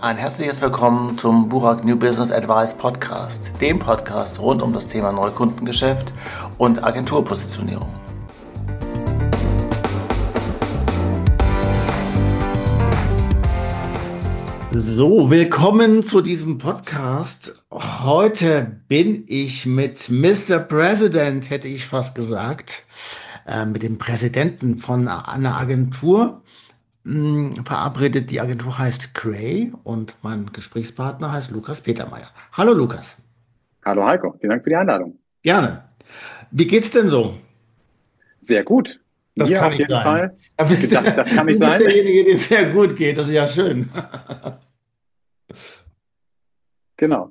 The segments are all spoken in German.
Ein herzliches Willkommen zum Burak New Business Advice Podcast, dem Podcast rund um das Thema Neukundengeschäft und Agenturpositionierung. So, willkommen zu diesem Podcast. Heute bin ich mit Mr. President, hätte ich fast gesagt, mit dem Präsidenten von einer Agentur verabredet. Die Agentur heißt Cray und mein Gesprächspartner heißt Lukas Petermeier. Hallo Lukas. Hallo Heiko, vielen Dank für die Einladung. Gerne. Wie geht's denn so? Sehr gut. Das Mir kann auf nicht jeden sein. Fall gedacht, das kann nicht Du bist sein. derjenige, dem es sehr gut geht. Das ist ja schön. Genau.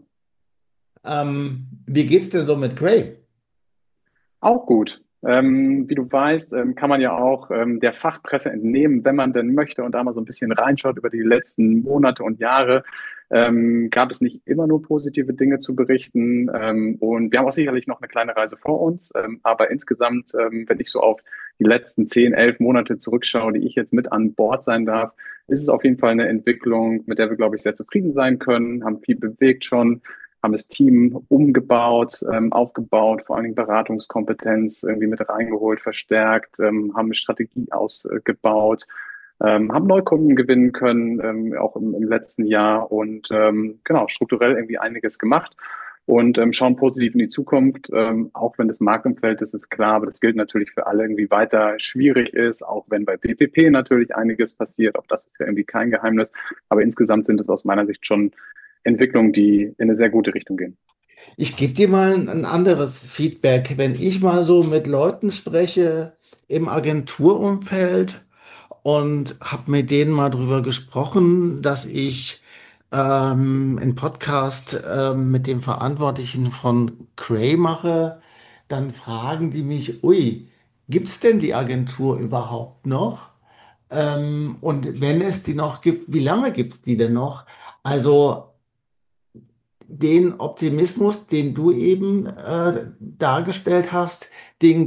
Wie geht's denn so mit Cray? Auch gut. Wie du weißt, kann man ja auch der Fachpresse entnehmen, wenn man denn möchte und da mal so ein bisschen reinschaut über die letzten Monate und Jahre. Gab es nicht immer nur positive Dinge zu berichten. Und wir haben auch sicherlich noch eine kleine Reise vor uns. Aber insgesamt, wenn ich so auf die letzten 10, 11 Monate zurückschaue, die ich jetzt mit an Bord sein darf, ist es auf jeden Fall eine Entwicklung, mit der wir, glaube ich, sehr zufrieden sein können, haben viel bewegt schon, haben das Team umgebaut, aufgebaut, vor allen Dingen Beratungskompetenz irgendwie mit reingeholt, verstärkt, haben eine Strategie ausgebaut, haben Neukunden gewinnen können, auch im letzten Jahr und genau, strukturell irgendwie einiges gemacht und schauen positiv in die Zukunft, auch wenn das Marktumfeld, das ist klar, aber das gilt natürlich für alle, irgendwie weiter schwierig ist, auch wenn bei PPP natürlich einiges passiert, auch das ist ja irgendwie kein Geheimnis, aber insgesamt sind es aus meiner Sicht schon Entwicklungen, die in eine sehr gute Richtung gehen. Ich gebe dir mal ein anderes Feedback. Wenn ich mal so mit Leuten spreche im Agenturumfeld und habe mit denen mal drüber gesprochen, dass ich einen Podcast mit dem Verantwortlichen von Cray mache, dann fragen die mich, ui, gibt es denn die Agentur überhaupt noch? Und wenn es die noch gibt, wie lange gibt es die denn noch? Also den Optimismus, den du eben dargestellt hast, den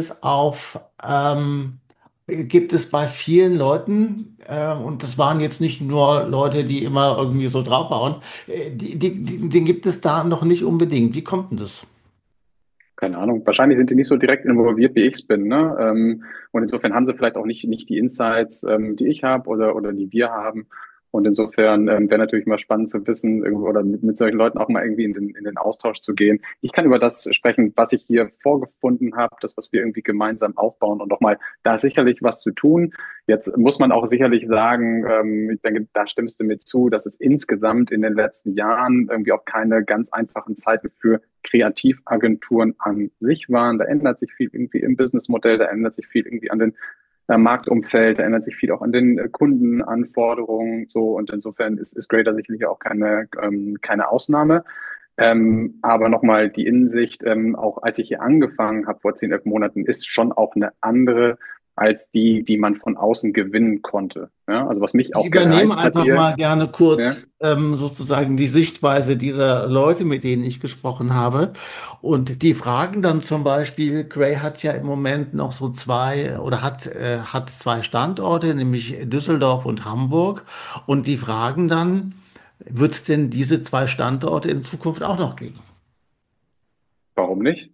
gibt es bei vielen Leuten, und das waren jetzt nicht nur Leute, die immer irgendwie so draufhauen, den gibt es da noch nicht unbedingt. Wie kommt denn das? Keine Ahnung. Wahrscheinlich sind die nicht so direkt involviert, wie ich es bin, ne? Und insofern haben sie vielleicht auch nicht die Insights, die ich habe oder die wir haben. Und insofern wäre natürlich mal spannend zu wissen oder mit solchen Leuten auch mal irgendwie in den Austausch zu gehen. Ich kann über das sprechen, was ich hier vorgefunden habe, das, was wir irgendwie gemeinsam aufbauen und nochmal, da ist sicherlich was zu tun. Jetzt muss man auch sicherlich sagen, ich denke, da stimmst du mir zu, dass es insgesamt in den letzten Jahren irgendwie auch keine ganz einfachen Zeiten für Kreativagenturen an sich waren. Da ändert sich viel irgendwie im Businessmodell, da ändert sich viel irgendwie an den Marktumfeld, da ändert sich viel auch an den Kundenanforderungen. So und insofern ist Grader sicherlich auch keine Ausnahme. Aber nochmal die Innensicht, auch als ich hier angefangen habe vor 10, 11 Monaten, ist schon auch eine andere als die man von außen gewinnen konnte. Ja, also was mich Ich auch übernehme gereizt hat einfach hier, mal gerne ja, kurz sozusagen die Sichtweise dieser Leute, mit denen ich gesprochen habe. Und die fragen dann zum Beispiel, Gray hat ja im Moment noch so zwei oder hat zwei Standorte, nämlich Düsseldorf und Hamburg. Und die fragen dann, wird es denn diese zwei Standorte in Zukunft auch noch geben? warum nicht?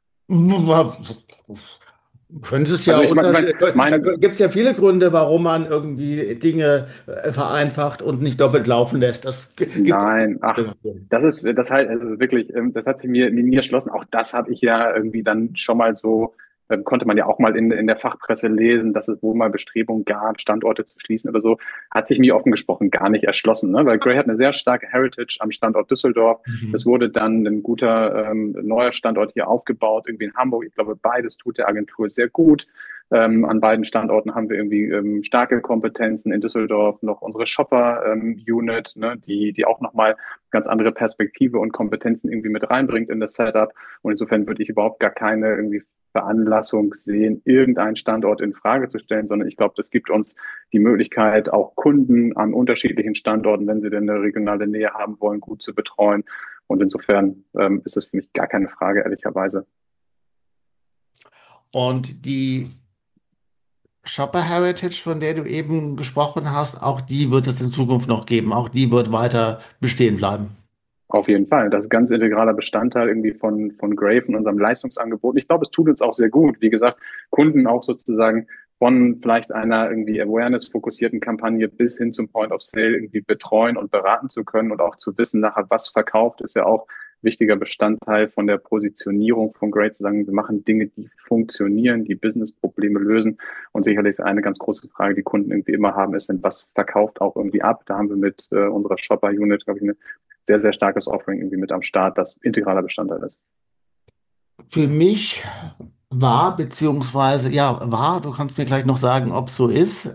Könnte es ja Also ich meine, Unterschied, da gibt es ja viele Gründe, warum man irgendwie Dinge vereinfacht und nicht doppelt laufen lässt. Gibt es. nein, ach, das halt, also wirklich, das hat sie mir erschlossen. Auch das habe ich ja irgendwie dann schon mal so, konnte man ja auch mal in der Fachpresse lesen, dass es wohl mal Bestrebungen gab, Standorte zu schließen oder so. Hat sich mir offen gesprochen gar nicht erschlossen, ne? Weil Gray hat eine sehr starke Heritage am Standort Düsseldorf. Es Mhm. wurde dann ein guter neuer Standort hier aufgebaut, irgendwie in Hamburg. Ich glaube, beides tut der Agentur sehr gut. An beiden Standorten haben wir irgendwie starke Kompetenzen. In Düsseldorf noch unsere Shopper-Unit, ne, die auch nochmal ganz andere Perspektive und Kompetenzen irgendwie mit reinbringt in das Setup. Und insofern würde ich überhaupt gar keine irgendwie Veranlassung sehen, irgendeinen Standort in Frage zu stellen, sondern ich glaube, das gibt uns die Möglichkeit, auch Kunden an unterschiedlichen Standorten, wenn sie denn eine regionale Nähe haben wollen, gut zu betreuen. Und insofern ist es für mich gar keine Frage, ehrlicherweise. Und die Shopper Heritage, von der du eben gesprochen hast, auch die wird es in Zukunft noch geben. Auch die wird weiter bestehen bleiben. Auf jeden Fall. Das ist ganz integraler Bestandteil irgendwie von Grey, von unserem Leistungsangebot. Ich glaube, es tut uns auch sehr gut. Wie gesagt, Kunden auch sozusagen von vielleicht einer irgendwie Awareness-fokussierten Kampagne bis hin zum Point of Sale irgendwie betreuen und beraten zu können und auch zu wissen, nachher was verkauft, ist ja auch wichtiger Bestandteil von der Positionierung von Grey, zu sagen, wir machen Dinge, die funktionieren, die Business-Probleme lösen. Und sicherlich ist eine ganz große Frage, die Kunden irgendwie immer haben, ist, was verkauft auch irgendwie ab? Da haben wir mit unserer Shopper-Unit, glaube ich, eine sehr, sehr starkes Offering irgendwie mit am Start, das integraler Bestandteil ist. Für mich war, beziehungsweise, ja, war, du kannst mir gleich noch sagen, ob es so ist.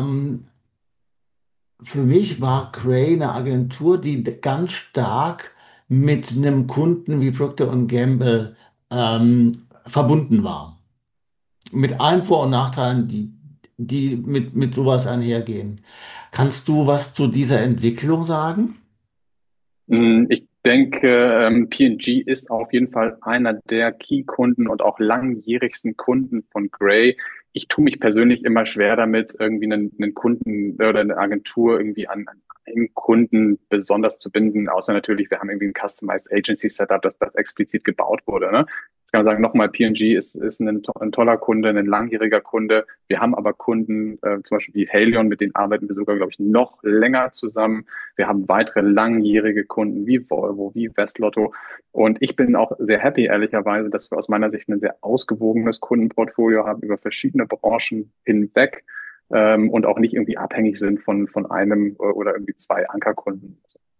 Für mich war Cray eine Agentur, die ganz stark mit einem Kunden wie Procter Gamble verbunden war. Mit allen Vor- und Nachteilen, die mit sowas einhergehen. Kannst du was zu dieser Entwicklung sagen? Ich denke, P&G ist auf jeden Fall einer der Key-Kunden und auch langjährigsten Kunden von Grey. Ich tue mich persönlich immer schwer damit, irgendwie einen Kunden oder eine Agentur irgendwie an einen Kunden besonders zu binden, außer natürlich, wir haben irgendwie ein Customized Agency Setup, das explizit gebaut wurde, ne? Jetzt kann man sagen, nochmal, P&G ist ein toller Kunde, ein langjähriger Kunde. Wir haben aber Kunden, zum Beispiel wie Haleon, mit denen arbeiten wir sogar, glaube ich, noch länger zusammen. Wir haben weitere langjährige Kunden wie Volvo, wie Westlotto. Und ich bin auch sehr happy, ehrlicherweise, dass wir aus meiner Sicht ein sehr ausgewogenes Kundenportfolio haben über verschiedene Branchen hinweg, und auch nicht irgendwie abhängig sind von einem oder irgendwie zwei Ankerkunden.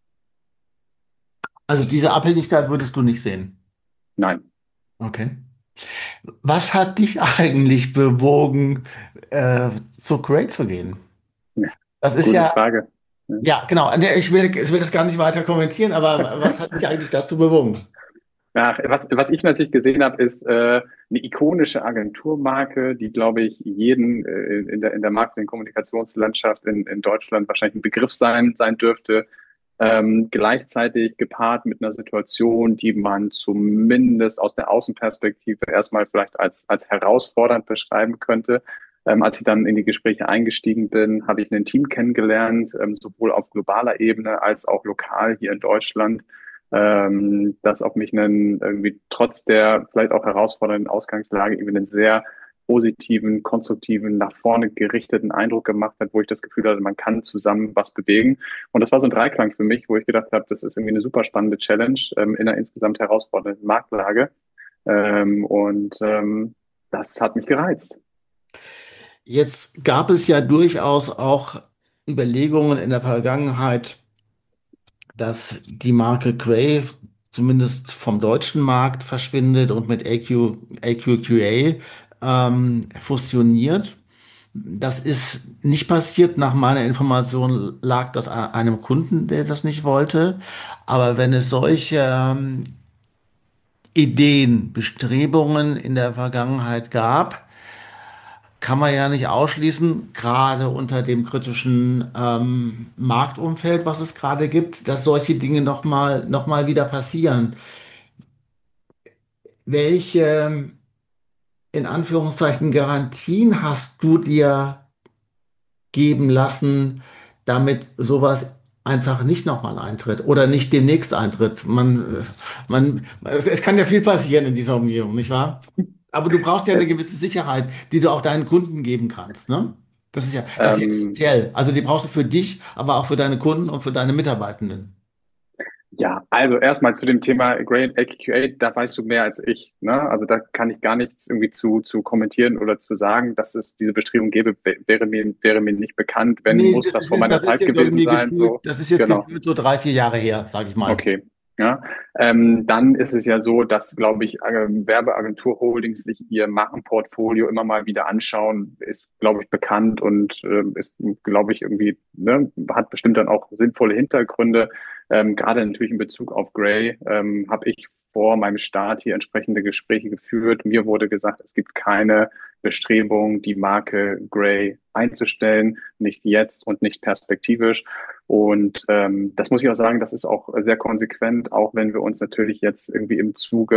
Also diese Abhängigkeit würdest du nicht sehen. Nein. Okay. Was hat dich eigentlich bewogen, zu Cray zu gehen? Ja, Das ist gute ja, Frage. Ja. ja, genau. Nee, ich will das gar nicht weiter kommentieren, aber was hat dich eigentlich dazu bewogen? Ja, was ich natürlich gesehen habe, ist eine ikonische Agenturmarke, die, glaube ich, jeden in der Marketing-Kommunikationslandschaft in Deutschland wahrscheinlich ein Begriff sein dürfte. Gleichzeitig gepaart mit einer Situation, die man zumindest aus der Außenperspektive erstmal vielleicht als herausfordernd beschreiben könnte. Als ich dann in die Gespräche eingestiegen bin, habe ich ein Team kennengelernt, sowohl auf globaler Ebene als auch lokal hier in Deutschland, das auf mich einen irgendwie trotz der vielleicht auch herausfordernden Ausgangslage irgendwie einen sehr positiven, konstruktiven, nach vorne gerichteten Eindruck gemacht hat, wo ich das Gefühl hatte, man kann zusammen was bewegen. Und das war so ein Dreiklang für mich, wo ich gedacht habe, das ist irgendwie eine super spannende Challenge in einer insgesamt herausfordernden Marktlage. Das hat mich gereizt. Jetzt gab es ja durchaus auch Überlegungen in der Vergangenheit, dass die Marke Cray zumindest vom deutschen Markt verschwindet und mit AQQA fusioniert. Das ist nicht passiert. Nach meiner Information lag das an einem Kunden, der das nicht wollte. Aber wenn es solche Ideen, Bestrebungen in der Vergangenheit gab, kann man ja nicht ausschließen, gerade unter dem kritischen Marktumfeld, was es gerade gibt, dass solche Dinge noch mal wieder passieren. Welche, in Anführungszeichen, Garantien hast du dir geben lassen, damit sowas einfach nicht nochmal eintritt oder nicht demnächst eintritt? Es kann ja viel passieren in dieser Umgebung, nicht wahr? Aber du brauchst ja eine Es, gewisse Sicherheit, die du auch deinen Kunden geben kannst, ne? Das ist ja ähm, essentiell. Also die brauchst du für dich, aber auch für deine Kunden und für deine Mitarbeitenden. Ja, also erstmal zu dem Thema Grade AQA, da weißt du mehr als ich. Ne? Also da kann ich gar nichts irgendwie zu kommentieren oder zu sagen, dass es diese Bestrebung gäbe, wäre mir nicht bekannt. Wenn, Nee, muss das vor meiner das ist Zeit jetzt gewesen irgendwie sein. gefühlt, So, das ist jetzt genau. gefühlt so 3, 4 Jahre her, sage ich mal. Okay. Ja, dann ist es ja so, dass, glaube ich, Werbeagentur-Holdings sich ihr Markenportfolio immer mal wieder anschauen, ist, glaube ich, bekannt und ist, glaube ich, irgendwie, ne, hat bestimmt dann auch sinnvolle Hintergründe. Gerade natürlich in Bezug auf Grey habe ich vor meinem Start hier entsprechende Gespräche geführt. Mir wurde gesagt, es gibt keine Bestrebung, die Marke Grey einzustellen, nicht jetzt und nicht perspektivisch. Und das muss ich auch sagen, das ist auch sehr konsequent, auch wenn wir uns natürlich jetzt irgendwie im Zuge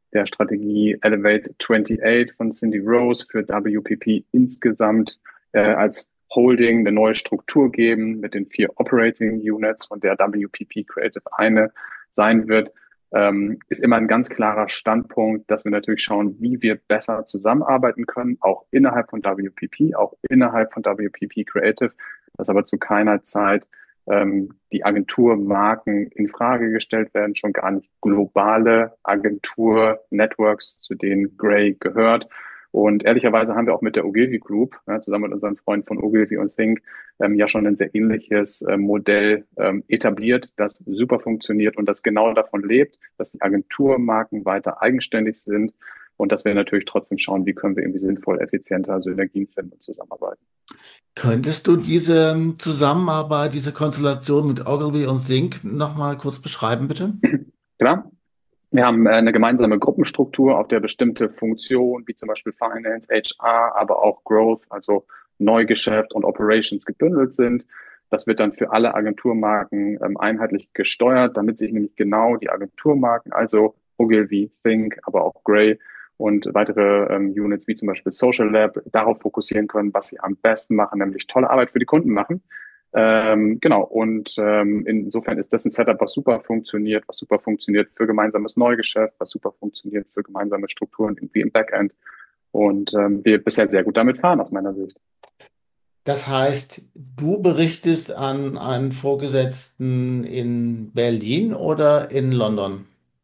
der Strategie Elevate 28 von Cindy Rose für WPP insgesamt als Holding eine neue Struktur geben mit den 4 Operating Units, von der WPP Creative eine sein wird, ist immer ein ganz klarer Standpunkt, dass wir natürlich schauen, wie wir besser zusammenarbeiten können, auch innerhalb von WPP, auch innerhalb von WPP Creative, dass aber zu keiner Zeit die Agenturmarken in Frage gestellt werden, schon gar nicht globale Agentur-Networks, zu denen Grey gehört. Und ehrlicherweise haben wir auch mit der Ogilvy Group, zusammen mit unseren Freunden von Ogilvy und Think, ja schon ein sehr ähnliches Modell etabliert, das super funktioniert und das genau davon lebt, dass die Agenturmarken weiter eigenständig sind und dass wir natürlich trotzdem schauen, wie können wir irgendwie sinnvoll, effizienter Synergien finden und zusammenarbeiten. Könntest du diese Zusammenarbeit, diese Konstellation mit Ogilvy und Think nochmal kurz beschreiben, bitte? Klar. Wir haben eine gemeinsame Gruppenstruktur, auf der bestimmte Funktionen wie zum Beispiel Finance, HR, aber auch Growth, also Neugeschäft und Operations gebündelt sind. Das wird dann für alle Agenturmarken einheitlich gesteuert, damit sich nämlich genau die Agenturmarken, also Ogilvy, Think, aber auch Grey und weitere Units wie zum Beispiel Social Lab darauf fokussieren können, was sie am besten machen, nämlich tolle Arbeit für die Kunden machen. Genau, und insofern ist das ein Setup, was super funktioniert für gemeinsames Neugeschäft, was super funktioniert für gemeinsame Strukturen irgendwie im Backend und wir bisher sehr gut damit fahren aus meiner Sicht. Das heißt, du berichtest an einen Vorgesetzten in Berlin oder in London?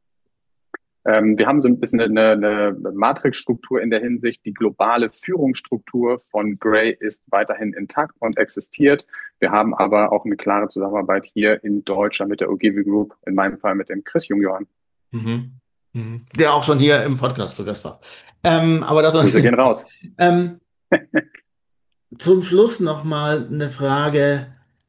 Wir haben so ein bisschen eine Matrixstruktur in der Hinsicht. Die globale Führungsstruktur von Grey ist weiterhin intakt und existiert. Wir haben aber auch eine klare Zusammenarbeit hier in Deutschland mit der Ogilvy Group, in meinem Fall mit dem Chris Jungjohann. Mhm. Mhm. Der auch schon hier im Podcast zu Gast war. Aber das Grüße gehen raus. ähm, zum Schluss noch mal eine Frage,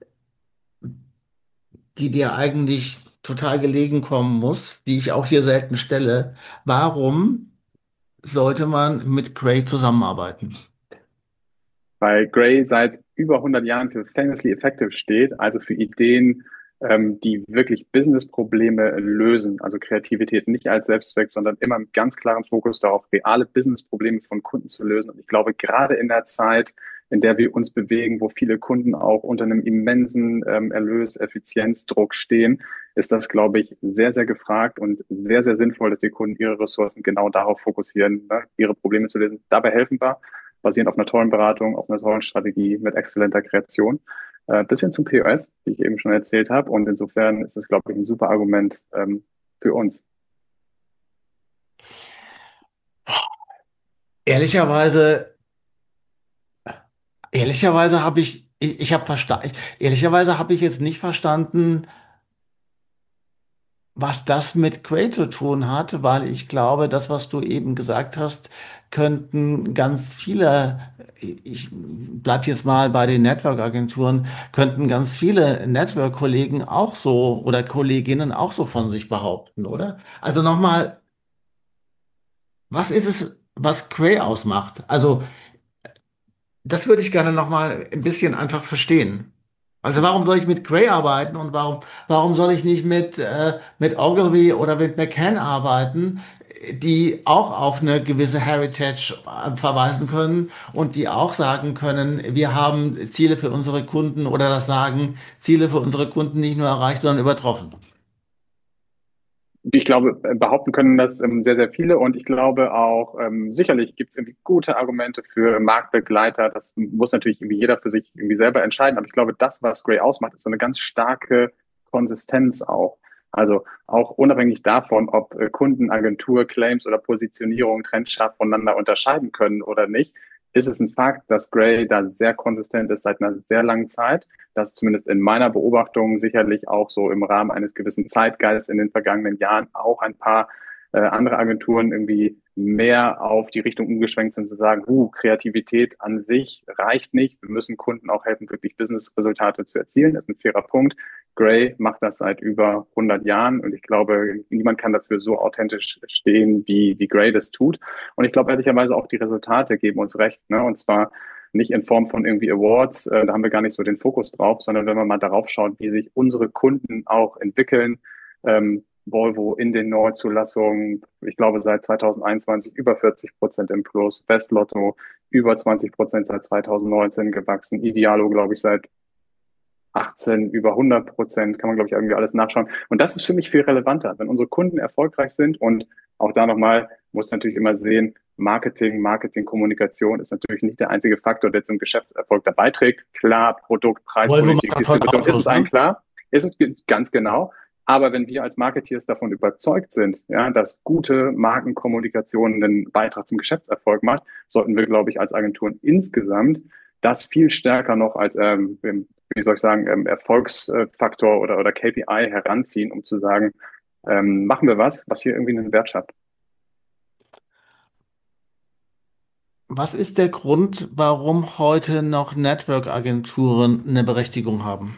die dir eigentlich total gelegen kommen muss, die ich auch hier selten stelle. Warum sollte man mit Cray zusammenarbeiten? Weil Gray seit über 100 Jahren für Famously Effective steht, also für Ideen, die wirklich Business-Probleme lösen, also Kreativität nicht als Selbstzweck, sondern immer mit ganz klarem Fokus darauf, reale Business-Probleme von Kunden zu lösen. Und ich glaube, gerade in der Zeit, in der wir uns bewegen, wo viele Kunden auch unter einem immensen Erlös-, Effizienzdruck stehen, ist das, glaube ich, sehr, sehr gefragt und sehr, sehr sinnvoll, dass die Kunden ihre Ressourcen genau darauf fokussieren, ne, ihre Probleme zu lösen. Dabei helfen wir basierend auf einer tollen Beratung, auf einer tollen Strategie mit exzellenter Kreation, bis hin zum POS, wie ich eben schon erzählt habe. Und insofern ist es, glaube ich, ein super Argument für uns. Ehrlicherweise, ehrlicherweise habe ich habe verstanden, ehrlicherweise habe ich jetzt nicht verstanden, was das mit Cray zu tun hat, weil ich glaube, das, was du eben gesagt hast, könnten ganz viele, ich bleib jetzt mal bei den Network-Agenturen, könnten ganz viele Network-Kollegen auch so oder Kolleginnen auch so von sich behaupten, oder? Also nochmal, was ist es, was Cray ausmacht? Also das würde ich gerne noch mal ein bisschen einfach verstehen. Also warum soll ich mit Gray arbeiten und warum soll ich nicht mit Ogilvy oder mit McCann arbeiten, die auch auf eine gewisse Heritage verweisen können und die auch sagen können, wir haben Ziele für unsere Kunden oder das sagen, Ziele für unsere Kunden nicht nur erreicht, sondern übertroffen. Ich glaube, behaupten können das sehr, sehr viele. Und ich glaube auch, sicherlich gibt es irgendwie gute Argumente für Marktbegleiter. Das muss natürlich irgendwie jeder für sich irgendwie selber entscheiden. Aber ich glaube, das, was Gray ausmacht, ist so eine ganz starke Konsistenz auch. Also auch unabhängig davon, ob Kunden, Agentur, Claims oder Positionierung trennscharf voneinander unterscheiden können oder nicht, ist es ein Fakt, dass Gray da sehr konsistent ist seit einer sehr langen Zeit, dass zumindest in meiner Beobachtung sicherlich auch so im Rahmen eines gewissen Zeitgeists in den vergangenen Jahren auch ein paar andere Agenturen irgendwie mehr auf die Richtung umgeschwenkt sind, zu sagen, Kreativität an sich reicht nicht. Wir müssen Kunden auch helfen, wirklich Business-Resultate zu erzielen. Das ist ein fairer Punkt. Gray macht das seit über 100 Jahren und ich glaube, niemand kann dafür so authentisch stehen, wie Gray das tut. Und ich glaube ehrlicherweise auch die Resultate geben uns recht, ne? Und zwar nicht in Form von irgendwie Awards, da haben wir gar nicht so den Fokus drauf, sondern wenn man mal darauf schaut, wie sich unsere Kunden auch entwickeln, Volvo in den Neuzulassungen, ich glaube seit 2021 über 40% im Plus, Westlotto über 20% seit 2019 gewachsen, Idealo, glaube ich, seit 18 über 100%, kann man, glaube ich, irgendwie alles nachschauen. Und das ist für mich viel relevanter. Wenn unsere Kunden erfolgreich sind und auch da nochmal, muss natürlich immer sehen, Kommunikation ist natürlich nicht der einzige Faktor, der zum Geschäftserfolg da beiträgt. Klar, Produkt, Volvo Preispolitik, macht heute Distribution ist es Autos, allen ne? klar. Ist es ganz genau. Aber wenn wir als Marketeers davon überzeugt sind, ja, dass gute Markenkommunikation einen Beitrag zum Geschäftserfolg macht, sollten wir, glaube ich, als Agenturen insgesamt das viel stärker noch als, wie soll ich sagen, Erfolgsfaktor oder KPI heranziehen, um zu sagen, machen wir was hier irgendwie einen Wert schafft. Was ist der Grund, warum heute noch Network-Agenturen eine Berechtigung haben?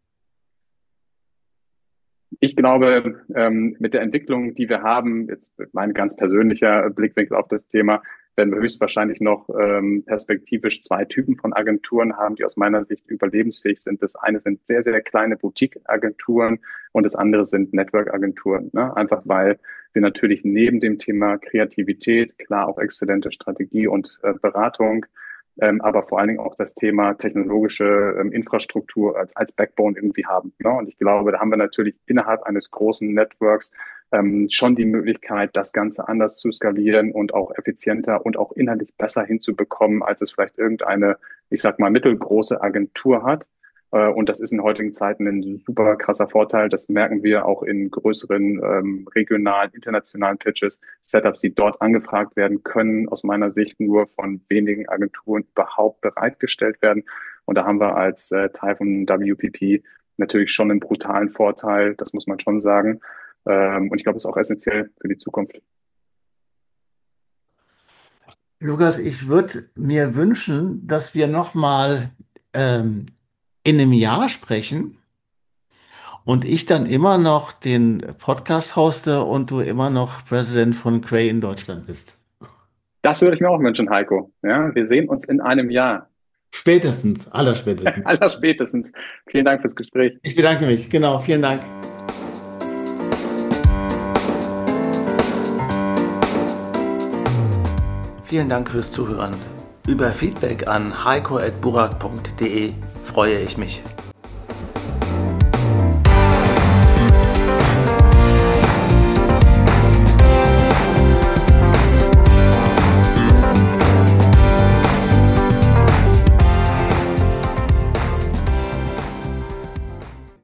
Ich glaube, mit der Entwicklung, die wir haben, jetzt mein ganz persönlicher Blickwinkel auf das Thema, werden wir höchstwahrscheinlich noch perspektivisch zwei Typen von Agenturen haben, die aus meiner Sicht überlebensfähig sind. Das eine sind sehr, sehr kleine Boutique-Agenturen und das andere sind Network-Agenturen. Ne? Einfach weil wir natürlich neben dem Thema Kreativität, klar auch exzellente Strategie und Beratung, aber vor allen Dingen auch das Thema technologische Infrastruktur als Backbone irgendwie haben. Ne? Und ich glaube, da haben wir natürlich innerhalb eines großen Networks schon die Möglichkeit, das Ganze anders zu skalieren und auch effizienter und auch inhaltlich besser hinzubekommen, als es vielleicht irgendeine, ich sag mal, mittelgroße Agentur hat. Und das ist in heutigen Zeiten ein super krasser Vorteil. Das merken wir auch in größeren regionalen, internationalen Pitches, Setups, die dort angefragt werden können, aus meiner Sicht nur von wenigen Agenturen überhaupt bereitgestellt werden. Und da haben wir als Teil von WPP natürlich schon einen brutalen Vorteil, das muss man schon sagen. Und ich glaube, es ist auch essentiell für die Zukunft. Lukas, ich würde mir wünschen, dass wir nochmal in einem Jahr sprechen und ich dann immer noch den Podcast hoste und du immer noch Präsident von Cray in Deutschland bist. Das würde ich mir auch wünschen, Heiko. Ja, wir sehen uns in einem Jahr. Spätestens, allerspätestens. Allerspätestens. Vielen Dank fürs Gespräch. Ich bedanke mich. Genau, vielen Dank. Vielen Dank fürs Zuhören. Über Feedback an heiko@burak.de freue ich mich.